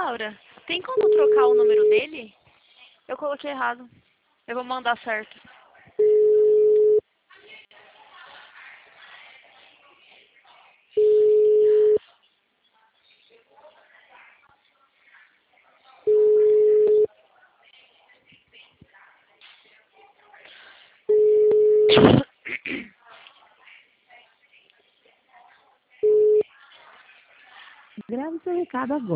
Laura, tem como trocar o número dele? Eu coloquei errado. Eu vou mandar certo. Grave seu recado agora.